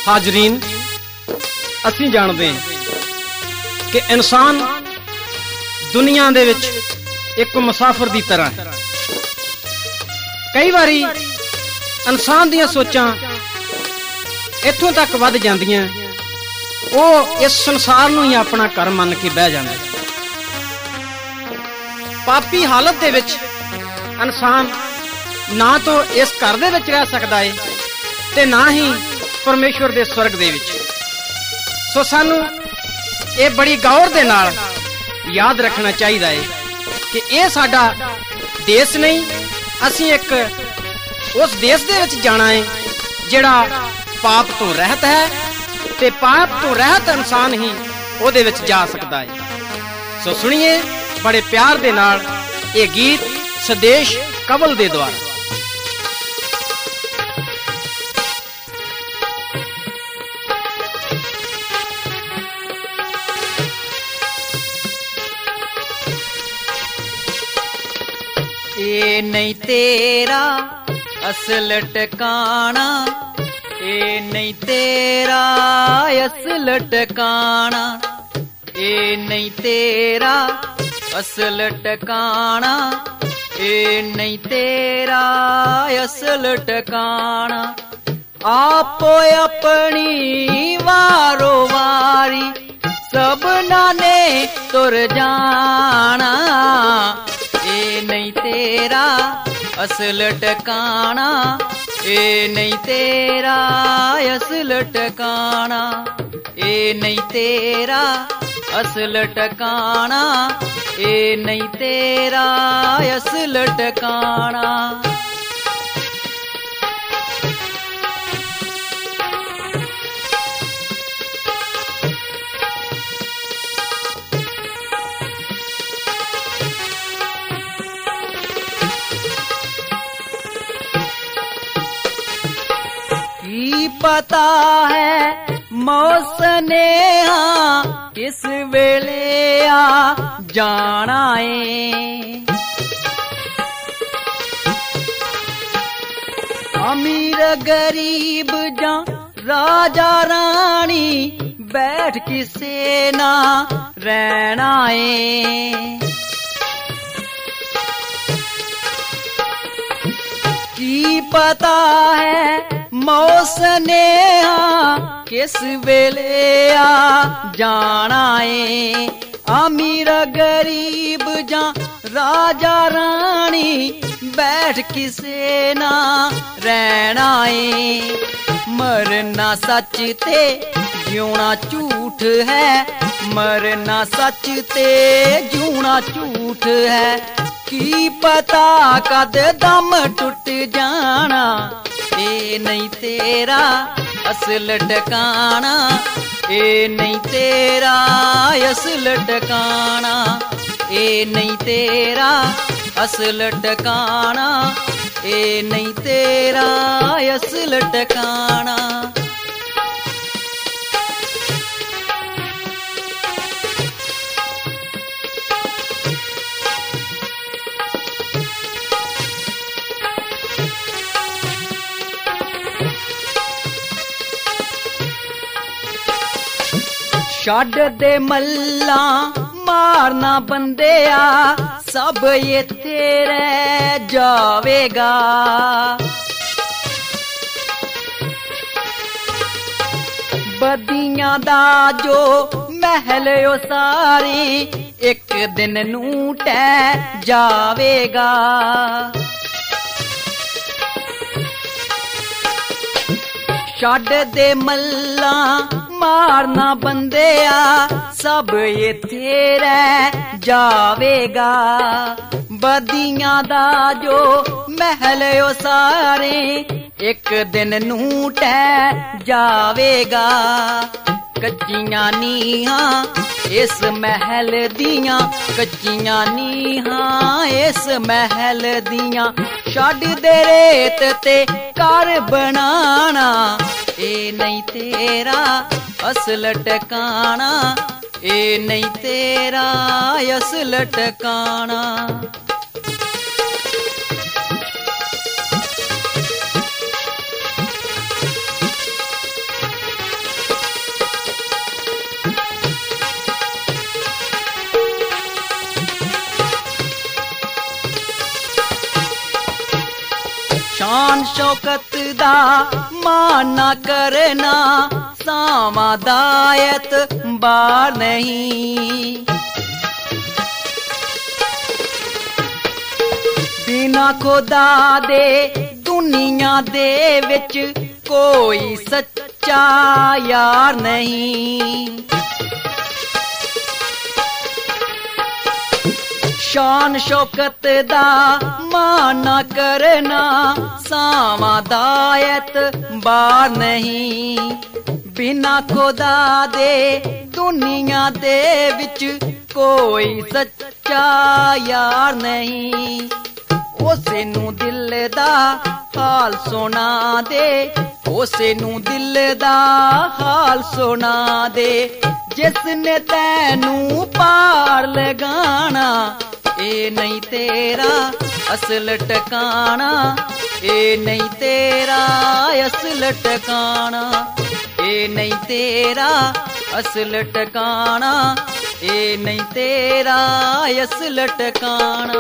हाजरीन, असीं जाणदे हां कि इंसान दुनिया दे विच एक मुसाफिर दी तरह है। कई बारी इंसान दियां सोचां इत्थों तक वध जांदियां, वो इस संसार नूं ही अपना घर मन के बह जांदा। पापी हालत दे विच इंसान ना तो इस घर दे विच रह सकदा है ते ना ही परमेश्वर दे स्वर्ग दे विच। सो सानू ये बड़ी गौर दे नाल याद रखना चाहिए है कि ये साडा देश नहीं, असीं एक उस देश दे विच जाना है जिहड़ा पाप तो रहत है, ते पाप तो रहत इंसान ही उहदे विच जा सकदा है। सो सुनिए बड़े प्यार दे नाल ये गीत सदेश कवल दे द्वारा। ये नहीं तेरा असल टकाना, ये नहीं तेरा असल टकाना, ये नहीं तेरा असल टकाना, ये नहीं तेरा असल टकाना। आपो अपनी वारो वारी सबना ने तुर जाना, ये नहीं तेरा असल टकाना, ये नहीं तेरा असल टकाना, ये नहीं तेरा असल टकाना, ये नहीं तेरा असल टकाना। पता है मौसने किस वेले आ जाना है, अमीर गरीब जा राजा रानी बैठ किसे ना रहना है। की पता है मौसने किस वेले आ जाना है, अमीर गरीब जा राजा रानी बैठ किसे ना रहना है। मरना सच ते जीना झूठ है, मरना सच ते जीना झूठ है। की पता कद दम टुट जाना, ये नहीं तेरा असल टकाना, ये नहीं तेरा असल टकाना, ये नहीं तेरा असल टकाना, ये नहीं तेरा असल टकाना। छड्ड दे मल्ला मारना बंदेया, सब ये तेरे जावेगा। बदियां दा जो महल ओ सारी एक दिन नू टह जावेगा। छड्ड दे मल्ला मारना बंदेया, सब ये तेरे जावेगा। बदियां दा जो महल ओ सारे एक दिन नू टह जावेगा। कच्चियां नीहां इस महल दियां, कच्चियां नीहां इस महल दियां। छड्ड दे रेत ते घर बनाना, ए नहीं तेरा असल टकाना, ए नहीं तेरा असल टकाना। शान शौकत दा मान ना करना सावा दायत बार नहीं बिना खुदा दे दुनिया दे विच कोई सच्चा यार नहीं शान शौकत दा मान ना करना सावा दायत बार नहीं बिना खुदा दे दुनिया दे विच कोई सच्चा यार नहीं उसे नू दिल दा हाल सुना दे उसे नू दिल दा हाल सुना दे जिसने तैनू पार लगाना ए नहीं तेरा असल टकाना ए नहीं तेरा असल टकाना ए नहीं तेरा असल टकाना ए नहीं तेरा असल टकाना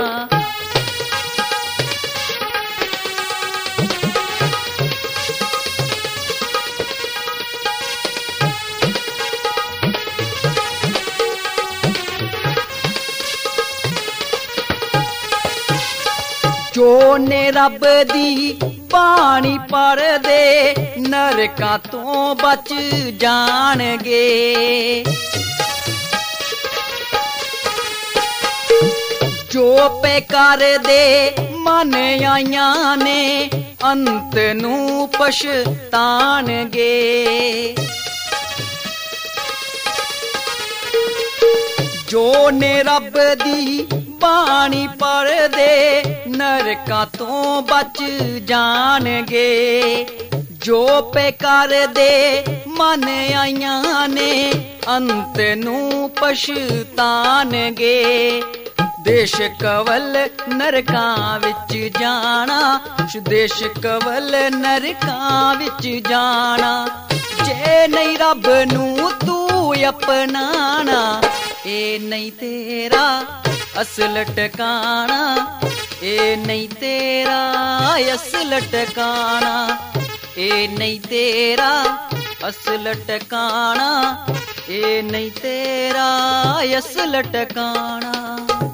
जो ने रब दी पानी पर दे नरकां तो बच जाणगे जो पे कर दे मन आइयां ने अंत नू पछताणगे जो ने रब दी पानी पर दे नरकां तो बच जाणगे जो पे कर दे मन आइयां ने अंत नू पछताणगे देश कवल नरकां विच जाना देश कवल नरकां विच जाना जे नहीं रब नू तू अपनाना ए नहीं तेरा असल टकाना ए नहीं तेरा असल टकाना ए नहीं तेरा असल टकाना ए नहीं तेरा असल टकाना।